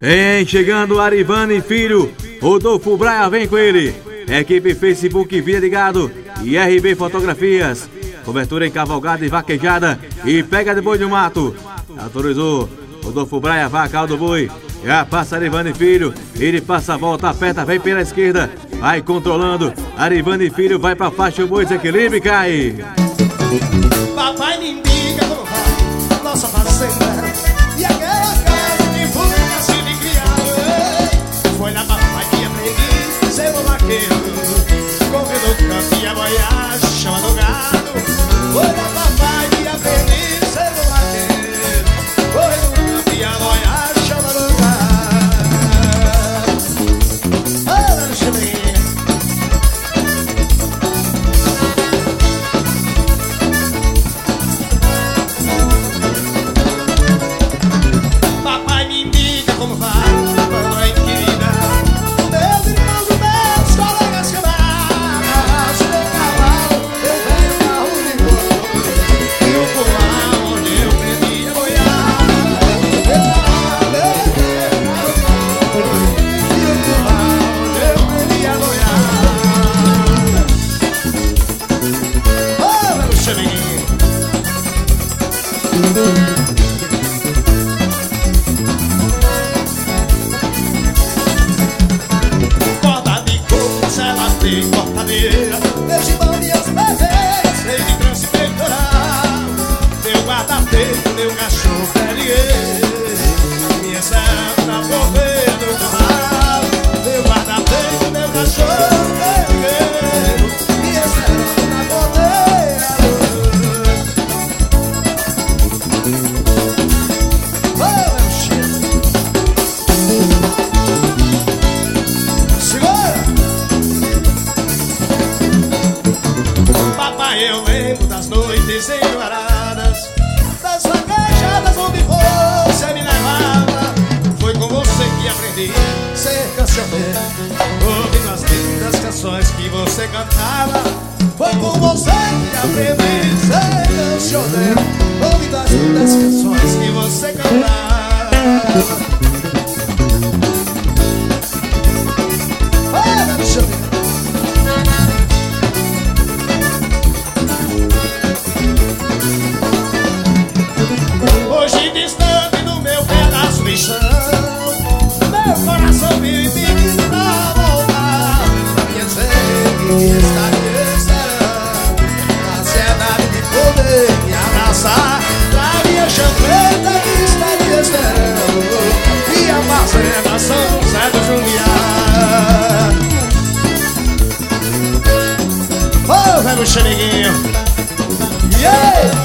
Chegando Arivane Filho, Rodolfo Braia vem com ele. Equipe Facebook Via Ligado e RB Fotografias. Cobertura em cavalgada e vaquejada e pega de boi no mato. Autorizou Rodolfo Braia, vaca do boi. Já passa Arivane Filho, ele passa a volta, aperta, vem pela esquerda. Vai controlando, Arivane Filho vai pra faixa, o boi desequilibra e cai. Papai me indica como vai a nossa fazenda e aquela casa que foi assim de criado. Foi na papai que aprendi ser um vaqueiro, correndo o campo e a boiagem chama do gado. Foi na papai que aprendi ser um vaqueiro, correndo o campo e a boiagem chama do gado. Olha no chilinho. Como vai, mamãe querida? Meus irmãos, meus colegas camaradas, meu cavalo, meu velho carro de boi, e o curral onde eu aprendi a boiar. Meu e o curral onde eu aprendi a boiar. Oh, meu chaminho. Cortadeira, meu gibão e as bebês, sei de trança e peitoral, meu guarda-peito, meu cachorro perigueiro, minha serra na bobeira do curral, meu guarda-peito, meu cachorro perigueiro, minha serra na bobeira do... Oh, meu cheiro. Eu lembro das noites enluaradas, das vaquejadas onde você me levava. Foi com você que aprendi a ser cancioneiro, ouvindo as lindas canções que você cantava. Foi com você que aprendi a ser cancioneiro, ouvindo as lindas canções que você cantava. Olha, deixa eu ver. Hoje distante do meu pedaço de chão, meu coração vive pedindo pra voltar. Minha gente está me esperando, a ansiedade de poder me abraçar. Pra minha champeta que está me esperando, e a fazenda São José do Jundiá. Ô, velho xeriguinho, yeah!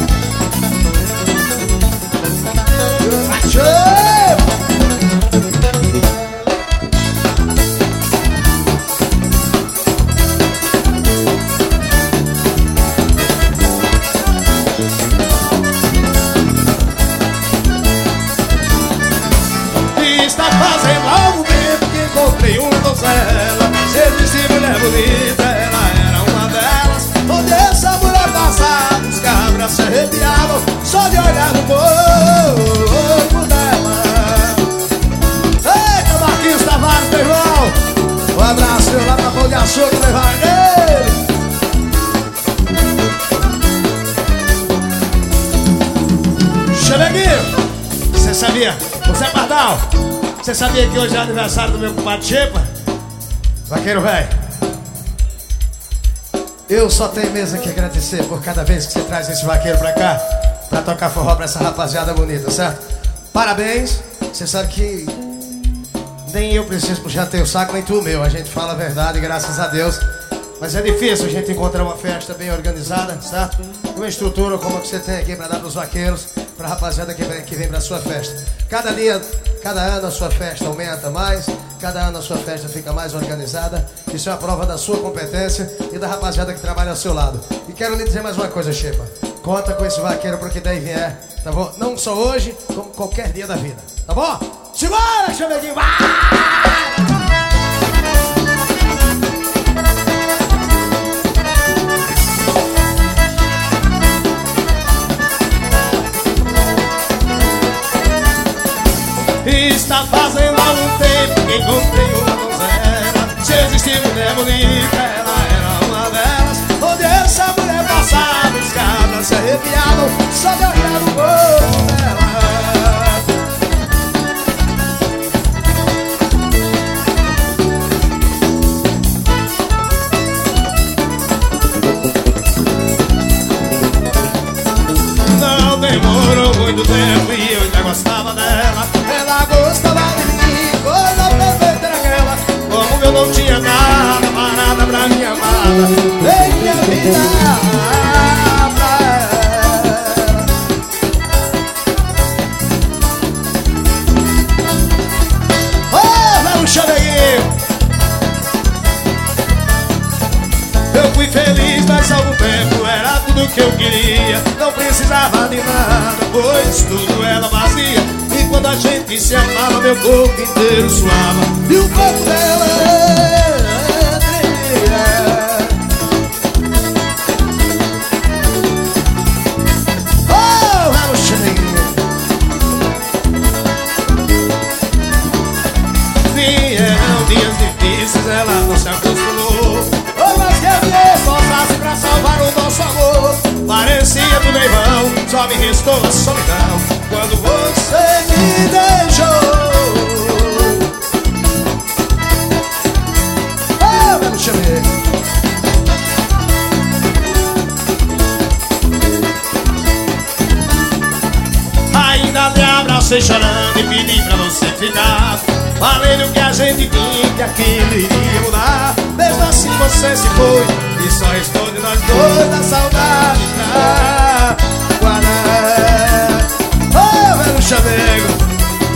Está fazendo algum tempo que encontrei uma donzela. Se disse mulher bonita, ela era uma delas. Onde essa mulher passava, os cabras se arrepiavam só de olhar no corpo dela. Eita, Marquinhos Tavares, meu irmão, um abraço lá pra Pão de Açúcar, meu vagueiro. Cheguinho, você sabia? Você é Pardal? Você sabia que hoje é aniversário do meu compadre Chepa? Vaqueiro velho, eu só tenho mesmo que agradecer por cada vez que você traz esse vaqueiro pra cá, pra tocar forró pra essa rapaziada bonita, certo? Parabéns. Você sabe que nem eu preciso puxar teu saco, nem tu o meu. A gente fala a verdade, graças a Deus. Mas é difícil a gente encontrar uma festa bem organizada, certo? Uma estrutura como a que você tem aqui pra dar pros vaqueiros, pra rapaziada que vem pra sua festa. Cada ano a sua festa aumenta mais, cada ano a sua festa fica mais organizada. Isso é a prova da sua competência e da rapaziada que trabalha ao seu lado. E quero lhe dizer mais uma coisa, Chepa. Conta com esse vaqueiro porque daí vier, tá bom? Não só hoje, como qualquer dia da vida, tá bom? Segura, chameguinho, vai! está fazendo algum tempo que encontrei uma donzela. Se existir mulher bonita, ela era uma delas. Onde essa mulher passava, os cabras se arrepiavam só de olhar no corpo dela. Não demorou muito tempo e eu ainda gostava dela. Ela gostava de mim, coisa perfeita era aquela. Como eu não tinha nada, parada pra minha amada, dei minha vida pra ela. Oh, vai no chaveguinho. Eu fui feliz, mas há algum tempo era tudo que eu queria. Não precisava de nada, pois tudo ela fazia. E quando a gente se amava, meu corpo inteiro suava e o corpo dela tremia. Oh, vamos cheguinho. Vieram dias difíceis, ela não se acostumou. Oh, mas que eu forçasse pra salvar o nosso amor. Parecia tudo em vão, só me restou a solidão quando você me deixou. Oh, vamos chamar. Ainda te abracei chorando e pedi pra você ficar. Falei no que a gente tinha, que aquilo iria mudar. Mesmo assim você se foi e só restou de nós dois da saudade pra guardar. Oh, velho chamego.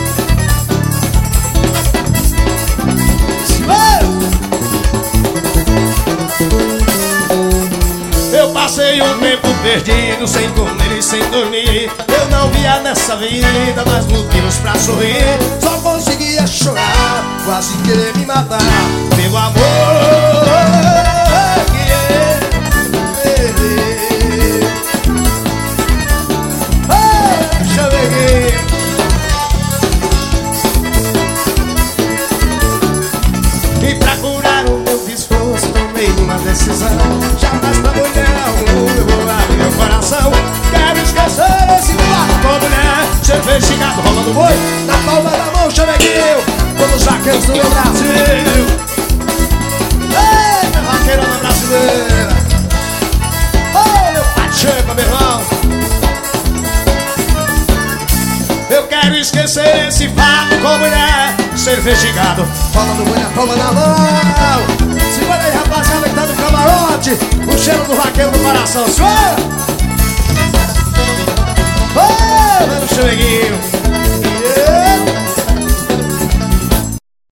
Eu passei um tempo perdido, sem comer e sem dormir. Eu não via nessa vida mais motivos pra sorrir. Só conseguia chorar, quase querer me matar pelo amor que eu perdi. Oh, chaveguinho. E pra curar o meu desgosto, tomei uma decisão. Jamais pra mulher alguma eu vou abrir meu coração. Quero esquecer esse quarto com mulher. Você fez chegado rolando boi na palma da mão, chaveguinho. Como os vaqueiros do meu Brasil. Eita, vaqueirona brasileira. Oh, meu pacheco, meu irmão. Eu quero esquecer esse fato com mulher. Ser investigado, rolando boi na palma da mão. Segura aí, rapaziada, que tá no camarote. O cheiro do vaqueiro no coração. Segura! Oh, meu chaveguinho.